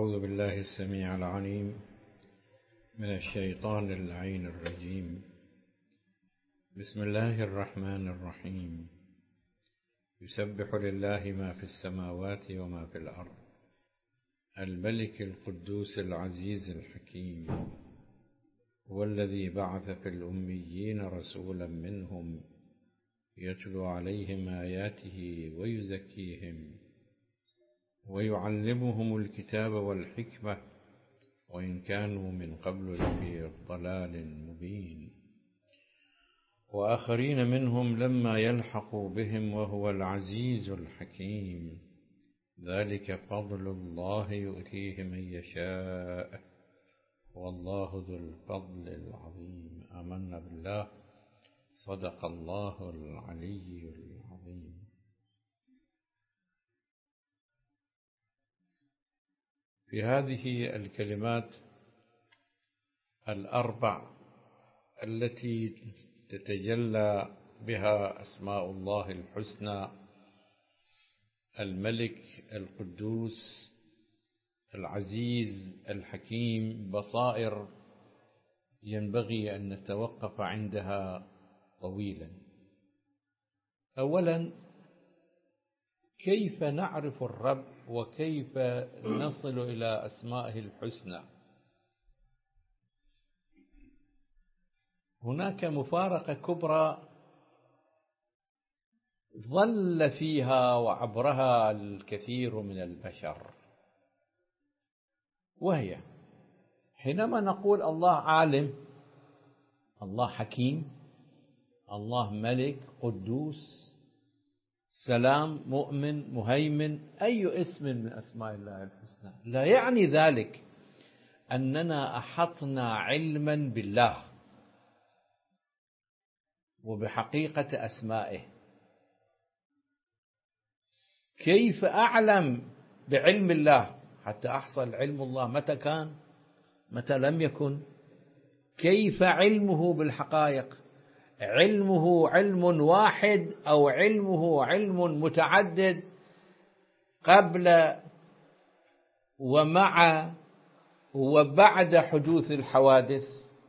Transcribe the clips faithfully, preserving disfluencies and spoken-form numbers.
أعوذ بالله السميع العليم من الشيطان اللعين الرجيم. بسم الله الرحمن الرحيم. يسبح لله ما في السماوات وما في الأرض، الملك القدوس العزيز الحكيم، هو الذي بعث في الأميين رسولا منهم يتلو عليهم آياته ويزكيهم ويعلمهم الكتاب والحكمة وإن كانوا من قبل لفي ضلال مبين، وآخرين منهم لما يلحقوا بهم وهو العزيز الحكيم. ذلك فضل الله يؤتيه من يشاء والله ذو الفضل العظيم. آمنا بالله، صدق الله العلي العظيم. في هذه الكلمات الأربع التي تتجلى بها أسماء الله الحسنى، الملك القدوس العزيز الحكيم، بصائر ينبغي أن نتوقف عندها طويلا. أولا، كيف نعرف الرب وكيف نصل إلى أسمائه الحسنى؟ هناك مفارقة كبرى ظل فيها وعبرها الكثير من البشر، وهي حينما نقول الله عالم، الله حكيم، الله ملك قدوس سلام مؤمن مهيمن، أي اسم من أسماء الله الحسنى، لا يعني ذلك أننا أحطنا علما بالله وبحقيقة أسمائه. كيف أعلم بعلم الله حتى أحصل علم الله؟ متى كان؟ متى لم يكن؟ كيف علمه بالحقائق؟ علمه علم واحد أو علمه علم متعدد قبل ومع وبعد حدوث الحوادث؟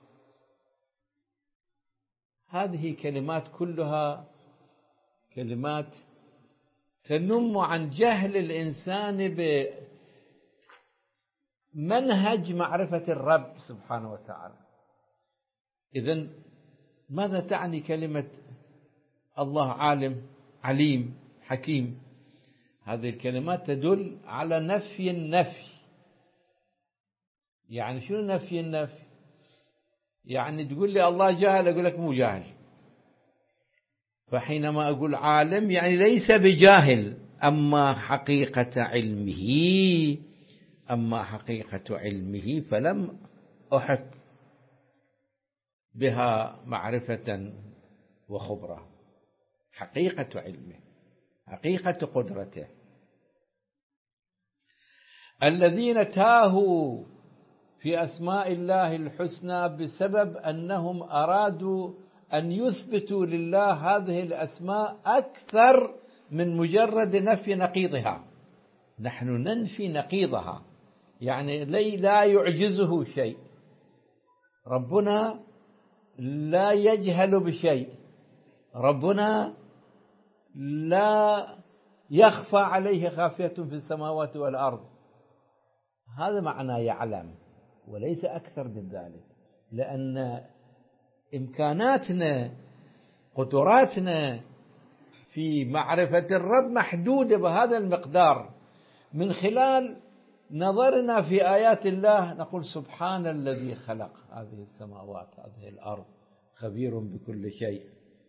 هذه كلمات كلها كلمات تنم عن جهل الإنسان بمنهج معرفة الرب سبحانه وتعالى. إذن ماذا تعني كلمة الله عالم عليم حكيم؟ هذه الكلمات تدل على نفي النفي. يعني شنو نفي النفي؟ يعني تقول لي الله جاهل، أقول لك مو جاهل. فحينما أقول عالم يعني ليس بجاهل، أما حقيقة علمه أما حقيقة علمه فلم أحط بها معرفة وخبرة. حقيقة علمه، حقيقة قدرته. الذين تاهوا في أسماء الله الحسنى بسبب أنهم أرادوا أن يثبتوا لله هذه الأسماء أكثر من مجرد نفي نقيضها. نحن ننفي نقيضها، يعني لا يعجزه شيء. ربنا لا يجهل بشيء، ربنا لا يخفى عليه خافية في السماوات والأرض. هذا معنى يعلم، وليس أكثر من ذلك، لأن إمكاناتنا قدراتنا في معرفة الرب محدودة بهذا المقدار. من خلال نظرنا في آيات الله نقول سبحان الذي خلق هذه السماوات هذه الأرض، خبير بكل شيء.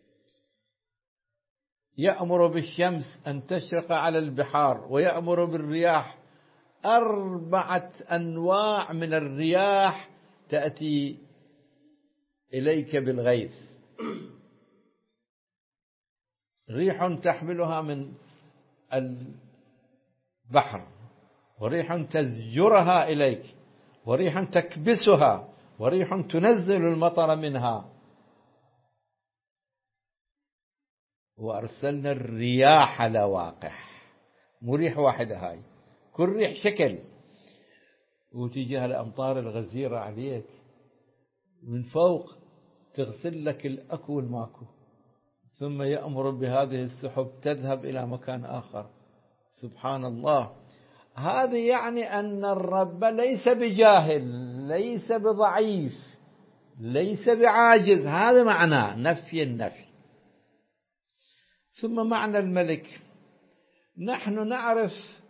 يأمر بالشمس أن تشرق على البحار ويأمر بالرياح. أربعة أنواع من الرياح تأتي إليك بالغيث. ريح تحملها من البحر، وريح تزجرها إليك، وريح تكبسها، وريح تنزل المطر منها. وأرسلنا الرياح لواقح. مو ريح واحدة هاي، كل ريح شكل. وتجي هالأمطار الغزيرة عليك من فوق تغسل لك الأكو والماكو، ثم يأمر بهذه السحب تذهب إلى مكان آخر. سبحان الله. هذا يعني أن الرب ليس بجاهل، ليس بضعيف، ليس بعاجز. هذا معناه نفي النفي. ثم معنى الملك، نحن نعرف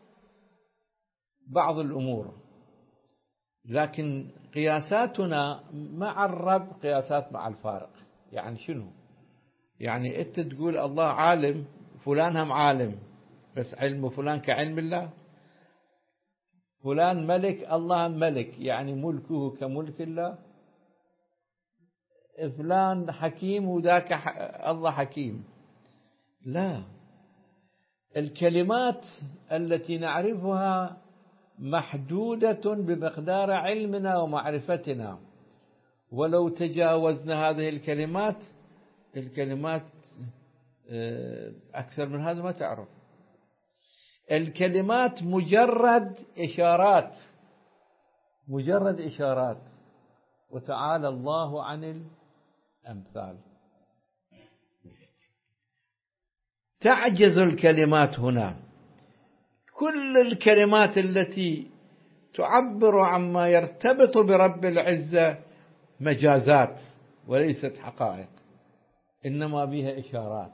بعض الأمور، لكن قياساتنا مع الرب قياسات مع الفارق. يعني شنو؟ يعني أنت تقول الله عالم، فلان هم عالم، بس علم فلان كعلم الله. فلان ملك، الله ملك، يعني ملكه كملك الله. فلان حكيم وذاك الله حكيم. لا، الكلمات التي نعرفها محدودة بمقدار علمنا ومعرفتنا، ولو تجاوزنا هذه الكلمات، الكلمات أكثر من هذا ما تعرف. الكلمات مجرد إشارات، مجرد إشارات، وتعالى الله عن الأمثال. تعجز الكلمات هنا. كل الكلمات التي تعبر عما يرتبط برب العزة مجازات وليست حقائق، إنما بها إشارات.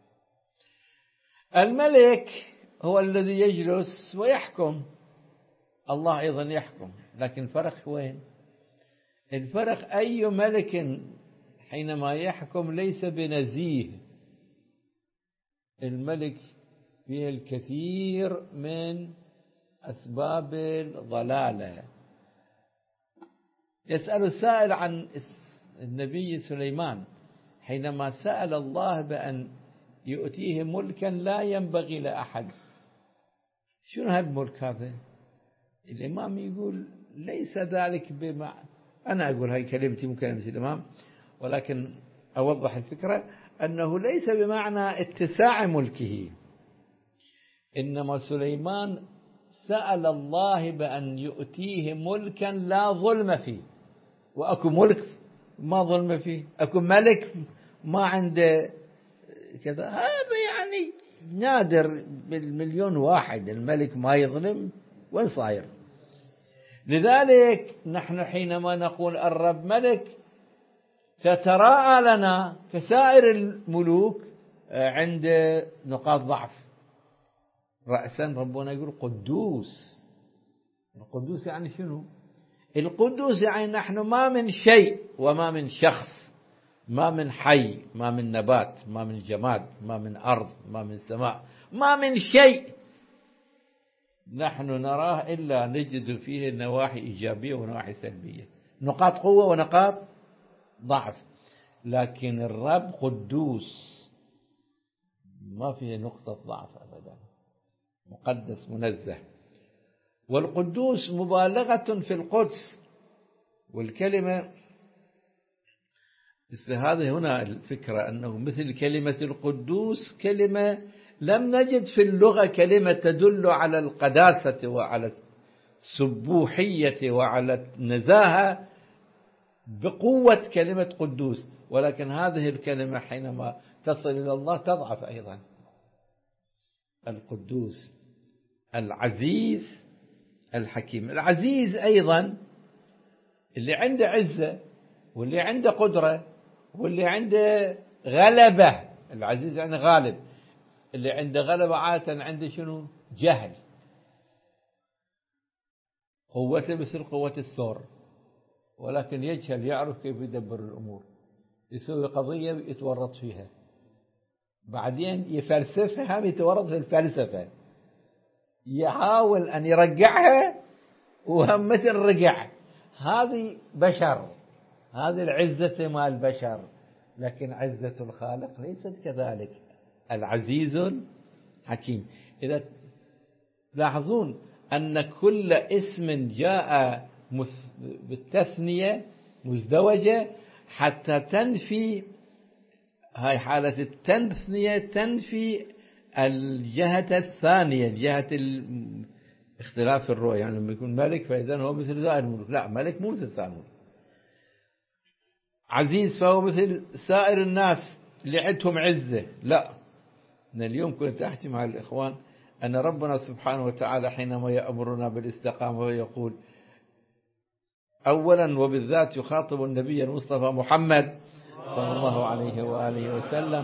الملك هو الذي يجلس ويحكم، الله أيضا يحكم، لكن الفرق وين؟ الفرق أي ملك حينما يحكم ليس بنزيه. الملك فيه الكثير من أسباب الضلالة. يسأل السائل عن النبي سليمان حينما سأل الله بأن يؤتيه ملكا لا ينبغي لأحد. شنو هالملك هذا؟ الإمام يقول ليس ذلك بمع... أنا أقول هاي كلمتي مو كلمة الإمام، ولكن أوضح الفكرة أنه ليس بمعنى اتساع ملكه، إنما سليمان سأل الله بأن يؤتيه ملكا لا ظلم فيه. وأكو ملك ما ظلم فيه، أكو ملك ما عنده كذا. هذا يعني نادر بالمليون واحد الملك ما يظلم. وين صاير؟ لذلك نحن حينما نقول الرب ملك تتراءى لنا كسائر الملوك عند نقاط ضعف. رأسا ربنا يقول قدوس. القدوس يعني شنو؟ القدوس يعني نحن ما من شيء وما من شخص، ما من حي، ما من نبات، ما من جماد، ما من أرض، ما من سماء، ما من شيء نحن نراه إلا نجد فيه نواحي إيجابية ونواحي سلبية، نقاط قوة ونقاط ضعف. لكن الرب قدوس ما فيه نقطة ضعف أبدا، مقدس منزه. والقدوس مبالغة في القدس. والكلمة هذه هنا الفكرة، أنه مثل كلمة القدوس كلمة لم نجد في اللغة كلمة تدل على القداسة وعلى السبوحية وعلى النزاهة بقوة كلمة قدوس. ولكن هذه الكلمة حينما تصل إلى الله تضعف أيضا. القدوس، العزيز، الحكيم. العزيز أيضا اللي عنده عزة واللي عنده قدرة واللي عنده غلبة. العزيز يعني غالب. اللي عنده غلبة عادة عنده شنو؟ جهل. قوته مثل قوة الثور، ولكن يجهل، يعرف كيف يدبر الأمور. يسوي قضية يتورط فيها، بعدين يفلسفها، يتورط في الفلسفة، يحاول أن يرجعها وهم مثل رجع. هذه بشر، هذه العزة مع البشر. لكن عزة الخالق ليست كذلك. العزيز حكيم. إذا تلاحظون أن كل اسم جاء بالتثنية مزدوجة حتى تنفي، هاي حالة التثنية تنفي الجهة الثانية، جهة اختلاف الرؤية، يعني لما يكون ملك فإذا هو مثل سائر الملوك، لا، ملك مو مثل سائر الملوك. عزيز فهو مثل سائر الناس اللي عندهم عزة، لا. أنا اليوم كنت أحكي مع الإخوان أن ربنا سبحانه وتعالى حينما يأمرنا بالاستقامة ويقول أولا وبالذات يخاطب النبي المصطفى محمد صلى الله عليه وآله وسلم،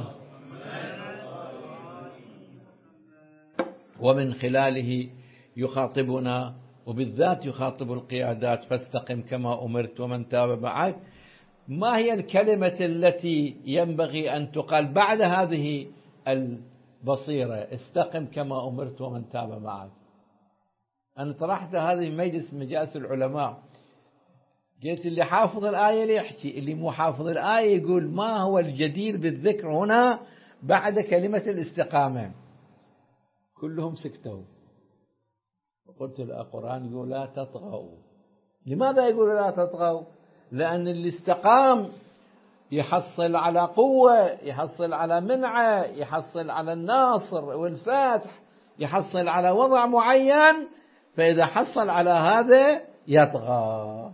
ومن خلاله يخاطبنا وبالذات يخاطب القيادات فاستقم كما أمرت ومن تاب معك. ما هي الكلمة التي ينبغي أن تقال بعد هذه البصيرة؟ استقم كما أمرت ومن تاب معك. أنا طرحت هذه مجلس مجالس العلماء، قلت اللي حافظ الآية اللي يحكي، اللي مو حافظ الآية يقول ما هو الجدير بالذكر هنا بعد كلمة الاستقامة. كلهم سكتوا. وقلت القرآن يقول لا تطغوا. لماذا يقول لا تطغوا؟ لأن اللي استقام يحصل على قوة، يحصل على منعة، يحصل على الناصر والفتح، يحصل على وضع معين، فإذا حصل على هذا يطغى.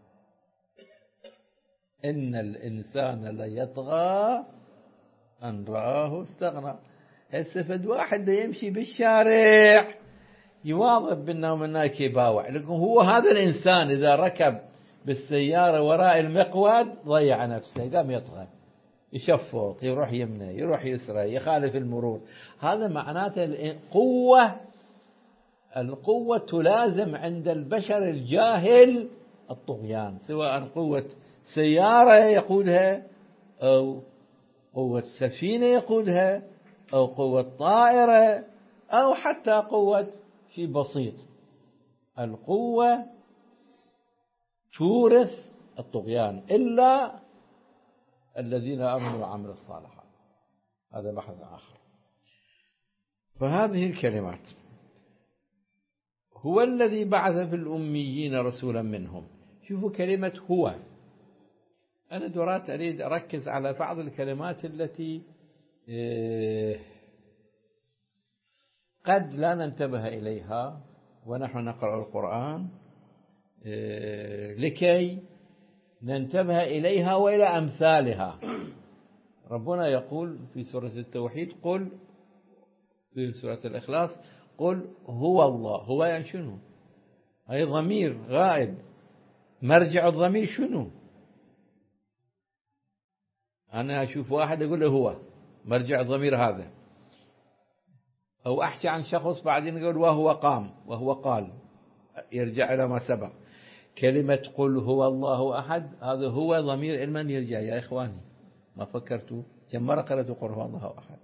إن الإنسان ليطغى أن رآه استغنى. هسه فد واحد يمشي بالشارع يواظب بنا ومناك يباوع، لكن هو هذا الإنسان إذا ركب بالسيارة وراء المقود ضيع نفسه، قام يطغى، يشفط، يروح يمنه، يروح يسرى، يخالف المرور. هذا معناته القوة. القوة تلازم عند البشر الجاهل الطغيان، سواء قوة سيارة يقودها أو قوة سفينة يقودها أو قوة طائرة أو حتى قوة شيء بسيط. القوة تورث الطغيان إلا الذين آمنوا وعملوا الصالحات، هذا بحث آخر. فهذه الكلمات هو الذي بعث في الأميين رسولا منهم. شوفوا كلمة هو، أنا دورات أريد أركز على بعض الكلمات التي قد لا ننتبه إليها ونحن نقرأ القرآن، لكي ننتبه إليها وإلى أمثالها. ربنا يقول في سورة التوحيد قل، في سورة الإخلاص قل هو الله. هو يعني شنو؟ أي ضمير غائب، مرجع الضمير شنو؟ أنا أشوف واحد أقول له هو، مرجع الضمير هذا. أو أحكي عن شخص بعدين أقول وهو قام وهو قال، يرجع إلى ما سبق. كلمة قل هو الله أحد، هذا هو ضمير إلى من يرجع يا إخواني؟ ما فكرتوا كم مرة قرأتوا قل هو الله أحد؟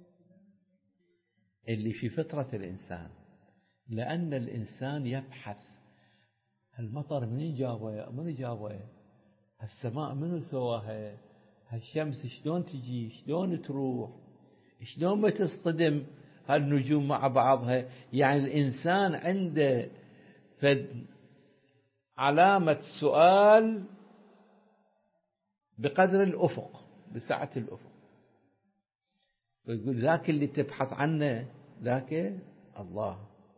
اللي في فطرة الإنسان، لأن الإنسان يبحث المطر من جابه، من جابه، السماء منو سواها، الشمس شلون تجي، شلون تروح، شلون ما تصطدم هالنجوم مع بعضها. يعني الإنسان عنده فد علامة سؤال بقدر الأفق، بسعة الأفق. ويقول ذاك اللي تبحث عنه ذاك الله.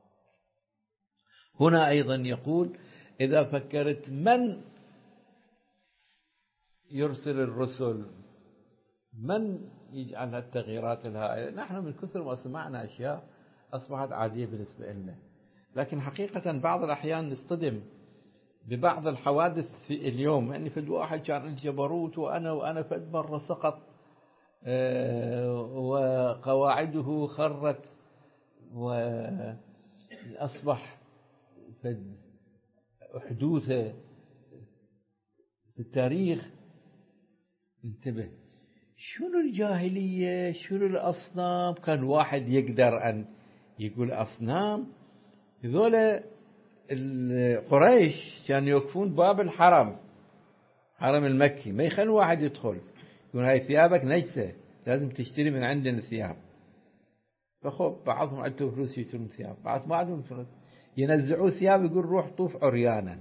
هنا أيضا يقول إذا فكرت من يرسل الرسل، من يجعل هالتغييرات الهائلة. نحن من كثر ما سمعنا أشياء أصبحت عادية بالنسبة لنا، لكن حقيقة بعض الأحيان نصطدم ببعض الحوادث في اليوم. يعني فد واحد كان الجبروت وأنا وأنا فد مرة سقط وقواعده خرت وأصبح فد حدوثه في التاريخ. انتبه، شنو الجاهلية، شنو الأصنام. كان واحد يقدر أن يقول أصنام. هذول القريش كانوا يوقفون باب الحرم، حرم المكي، ما يخلوا واحد يدخل، يقول هاي ثيابك نجسة لازم تشتري من عندنا ثياب. فخب بعضهم عندهم فلوس يشترون ثياب، بعض ما عندهم فلوس ينزعوا ثياب، يقول روح طوف عريانا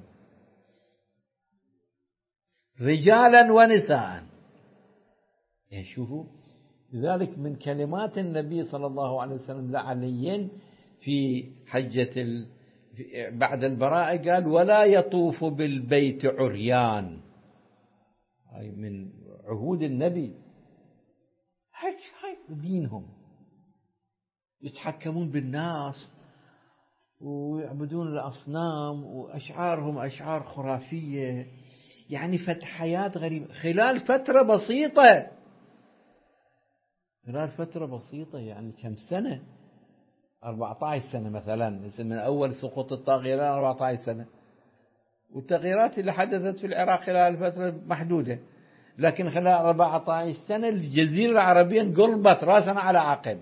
رجالا ونساء. يعني شوفوا، لذلك من كلمات النبي صلى الله عليه وسلم لعلي في حجة بعد البراءة قال ولا يطوف بالبيت عريان، هاي من عهود النبي. هاي هاي دينهم، يتحكمون بالناس ويعبدون الأصنام وأشعارهم أشعار خرافية، يعني فتحيات غريبة خلال فترة بسيطة، خلال فترة بسيطة يعني كم سنة، أربعة عشر سنة مثلا، من أول سقوط الطاغية إلى أربعة عشر سنة، والتغييرات اللي حدثت في العراق خلال فترة محدودة، لكن خلال أربعة عشر سنة الجزيرة العربية انقلبت رأسا على عقب.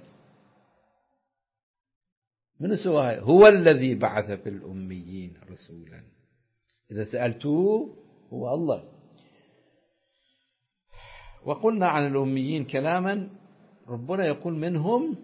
من سواها هو الذي بعث في الأميين رسولا، إذا سألتوه هو الله. وقلنا عن الأميين كلاما، ربنا يقول منهم،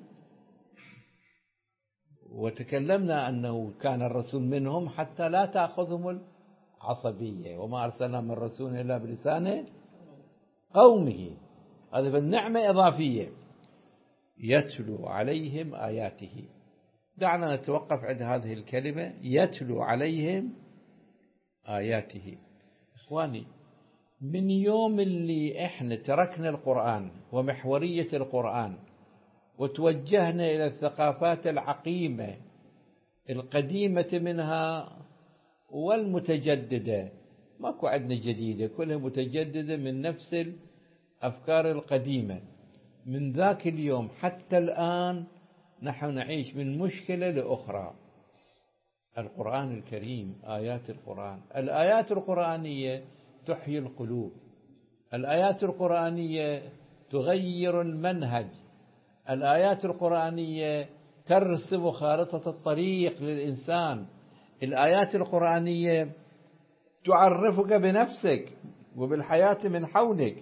وتكلمنا أنه كان الرسول منهم حتى لا تأخذهم العصبية، وما أرسلنا من رسول إلا بلسان قومه، هذا بالنعمة إضافية، يتلو عليهم آياته. دعنا نتوقف عند هذه الكلمة يتلو عليهم آياته. إخواني، من يوم اللي إحنا تركنا القرآن ومحورية القرآن وتوجهنا إلى الثقافات العقيمة القديمة منها والمتجددة، ماكو عندنا جديدة، كلها متجددة من نفس الأفكار القديمة، من ذاك اليوم حتى الآن نحن نعيش من مشكلة لأخرى. القرآن الكريم، آيات القرآن، الآيات القرآنية تحيي القلوب، الآيات القرآنية تغير المنهج، الآيات القرآنية ترسم خارطة الطريق للإنسان، الآيات القرآنية تعرفك بنفسك وبالحياة من حولك.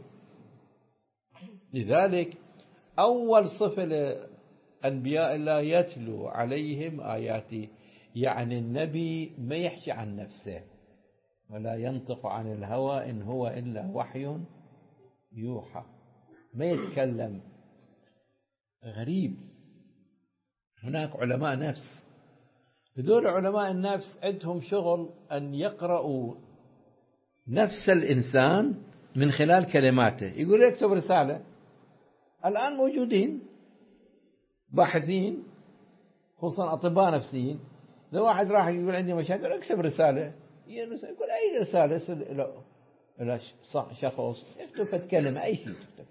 لذلك أول صفة لأنبياء الله يتلو عليهم آياته، يعني النبي ما يحكي عن نفسه، ولا ينطق عن الهوى إن هو إلا وحي يوحى، ما يتكلم غريب. هناك علماء نفس، هذول علماء النفس عندهم شغل أن يقرأوا نفس الإنسان من خلال كلماته. يقول يكتب رسالة، الآن موجودين باحثين خصوصا أطباء نفسيين، لو واحد راح يقول عندي مشاكل اكتب رسالة، يقول أي رسالة إلى شخص، يكتب كلمة أي شيء يكتب،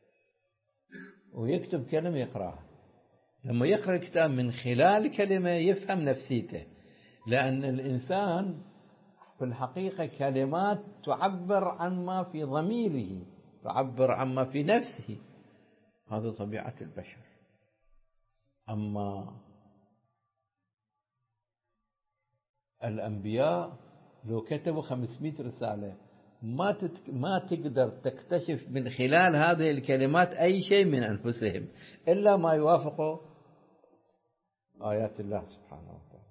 ويكتب كلمة يقرأها. لما يقرأ الكتاب من خلال كلمة يفهم نفسيته، لأن الإنسان في الحقيقة كلمات تعبر عن ما في ضميره، تعبر عن ما في نفسه، هذا طبيعة البشر. أما الأنبياء لو كتبوا خمسمائة رسالة ما تتك... ما تقدر تكتشف من خلال هذه الكلمات أي شيء من أنفسهم إلا ما يوافق آيات الله سبحانه وتعالى.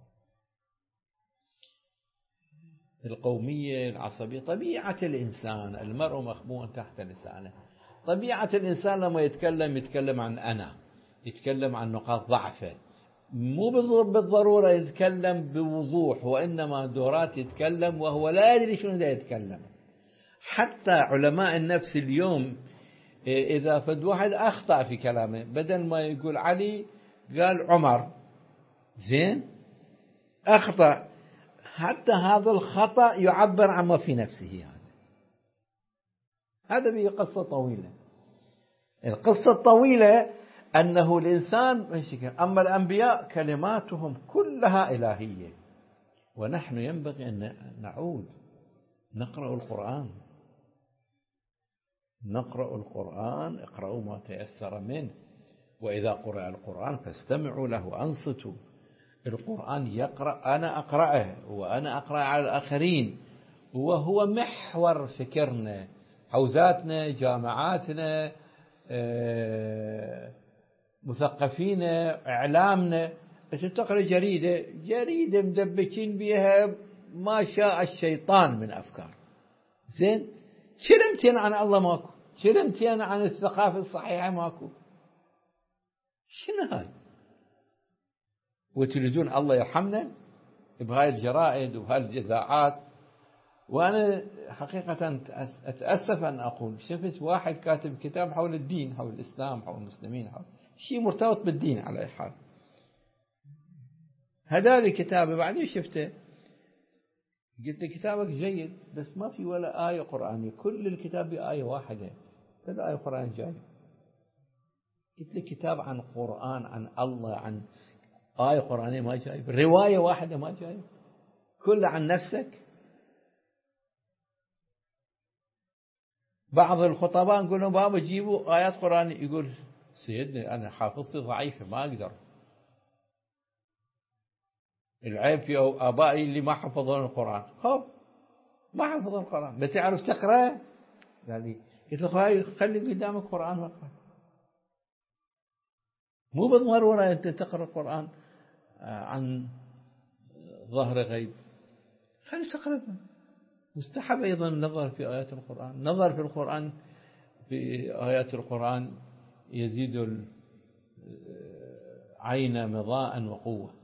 القومية، العصبية، طبيعة الإنسان، المرء مخبوء تحت لسانه. طبيعة الإنسان لما يتكلم يتكلم عن أنا، يتكلم عن نقاط ضعفه، مو بالضرورة يتكلم بوضوح، وإنما دورات يتكلم وهو لا يدري شنو ده يتكلم. حتى علماء النفس اليوم إذا فد واحد أخطأ في كلامه، بدل ما يقول علي قال عمر، زين أخطأ، حتى هذا الخطأ يعبر عن ما في نفسه. هذا هذا به قصة طويلة. القصة الطويلة أنه الإنسان، أما الأنبياء كلماتهم كلها إلهية، ونحن ينبغي أن نعود نقرأ القرآن، نقرأ القرآن، اقرأوا ما تيسر منه، وإذا قرأ القرآن فاستمعوا له وأنصتوا. القرآن يقرأ، أنا أقرأه وأنا أقرأ على الآخرين، وهو محور فكرنا، حوزاتنا، جامعاتنا، مثقفينا، إعلامنا. تقرأ جريدة جريدة مدبكين بها ما شاء الشيطان من أفكار، زين شلمتين عن الله ماكو، شلمتين عن الثقافة الصحيحة ماكو، شنو هاي؟ وتريدون الله يرحمنا بهاي الجرائد وبهاي الإذاعات. وأنا حقيقة أتأسف أن أقول شفت واحد كاتب كتاب حول الدين، حول الإسلام، حول المسلمين، حول شيء مرتبط بالدين على أي حال. هدالي كتابه بعدين شفته، قلت له كتابك جيد بس ما في ولا آية قرآنية، كل الكتاب بآية واحدة، لا آية قرآن جاي. قلت له كتاب عن قرآن، عن الله، عن آية قرآنية ما جاي، رواية واحدة ما جاي، كلها عن نفسك. بعض الخطباء نقول لهم بابا جيبوا آيات قرآنية، يقول سيدنا أنا حافظتي ضعيفة ما أقدر. العيب في آبائي اللي ما حفظون القرآن. خب ما حفظون القرآن، بتعرف تقرأ؟ يعني قلت له خلي قدامك قرآن واقرأ، مو بالضرورة أنت تقرأ القرآن عن ظهر غيب، خلي تقرأ. مستحب أيضا النظر في آيات القرآن، النظر في القرآن في آيات القرآن يزيد العين مضاء وقوة.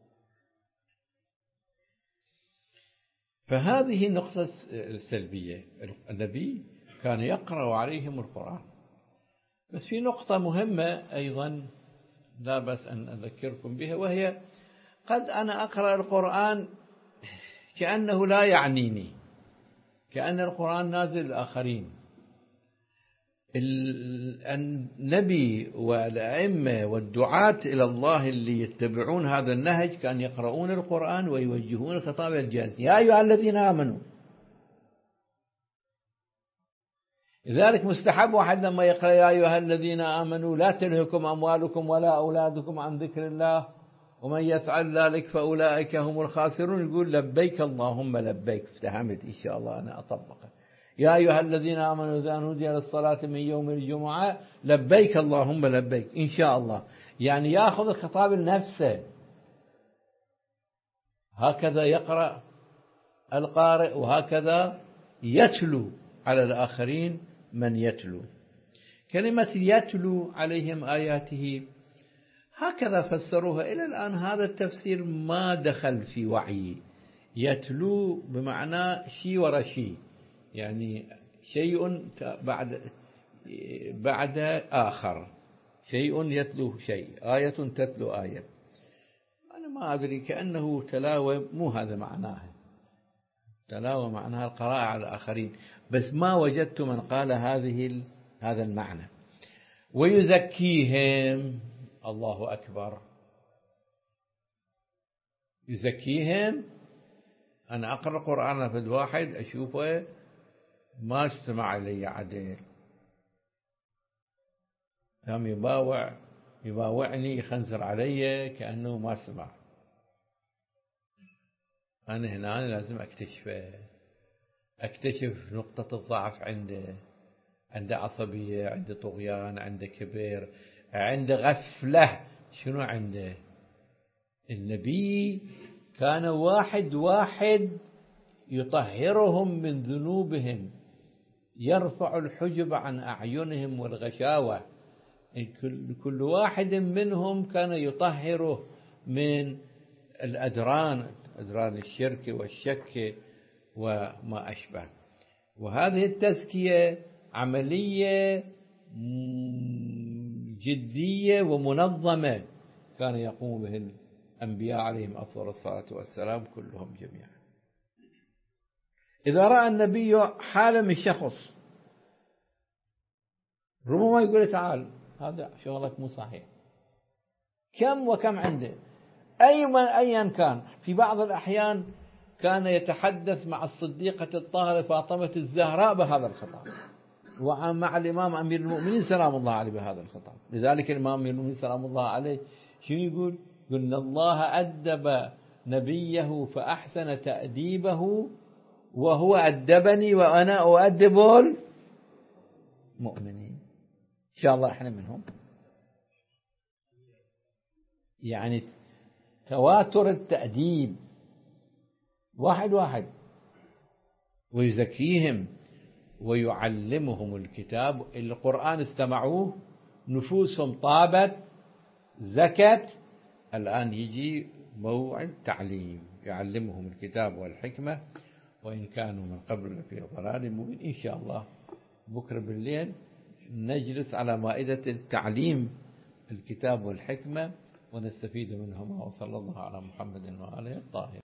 فهذه النقطة السلبية، النبي كان يقرأ عليهم القرآن. بس في نقطة مهمة أيضا لا بأس أن أذكركم بها، وهي قد أنا أقرأ القرآن كأنه لا يعنيني، كأن القرآن نازل للآخرين. النبي والأئمة والدعاة إلى الله اللي يتبعون هذا النهج كان يقرؤون القرآن ويوجهون الخطاب الجاز، يا أيها الذين آمنوا. لذلك مستحب واحد لما يقرأ يا أيها الذين آمنوا لا تلهكم أموالكم ولا أولادكم عن ذكر الله ومن يفعل ذلك فأولئك هم الخاسرون، يقول لبيك اللهم لبيك. افتهمت إن شاء الله أنا أطبقه. يا أيها الذين آمنوا إذا نودي للصلاة من يوم الجمعة لبيك اللهم لبيك إن شاء الله، يعني يأخذ الخطاب لنفسه. هكذا يقرأ القارئ وهكذا يتلو على الآخرين من يتلو. كلمة يتلو عليهم آياته هكذا فسروها إلى الآن، هذا التفسير ما دخل في وعي. يتلو بمعنى شيء ورا شيء، يعني شيء بعد بعد آخر، شيء يتلو شيء، آية تتلو آية. أنا ما أدري، كأنه تلاوة، مو هذا معناها. تلاوة معناها القراءة على الآخرين، بس ما وجدت من قال هذه هذا المعنى. ويزكيهم، الله أكبر، يزكيهم. أنا أقرأ القرآن في الواحد أشوفه ما استمع لي عدل، قام يباوع يباوعني يخنزر علي كأنه ما سمع. أنا هنا أنا لازم أكتشفه، أكتشف نقطة الضعف عنده، عنده عصبية، عنده طغيان، عنده كبر، عنده غفلة، شنو عنده؟ النبي كان واحد واحد يطهرهم من ذنوبهم، يرفع الحجب عن أعينهم والغشاوة. كل, كل واحد منهم كان يطهره من الأدران، أدران الشرك والشك وما أشبه. وهذه التزكية عملية جدية ومنظمة كان يقوم به الأنبياء عليهم أفضل الصلاة والسلام كلهم جميعا. إذا رأى النبي حالة من شخص ربما يقول تعال هذا شغلك مو صحيح، كم وكم عنده، أي من أيا كان. في بعض الأحيان كان يتحدث مع الصديقة الطاهرة فاطمة الزهراء بهذا الخطاب، ومع الإمام أمير المؤمنين سلام الله عليه بهذا الخطاب. لذلك الإمام أمير المؤمنين سلام الله عليه شنو يقول؟ قلنا الله أدب نبيه فأحسن تأديبه وهو أدبني وأنا أؤدب المؤمنين. إن شاء الله إحنا منهم. يعني تواتر التأديب واحد واحد. ويزكيهم ويعلمهم الكتاب. القرآن استمعوه، نفوسهم طابت، زكت، الآن يجي موعد تعليم، يعلمهم الكتاب والحكمة وإن كانوا من قبل في ضلال مبين. إن شاء الله بكرة بالليل نجلس على مائدة التعليم الكتاب والحكمة ونستفيد منهما، وصلى الله على محمد وآله الطاهرين.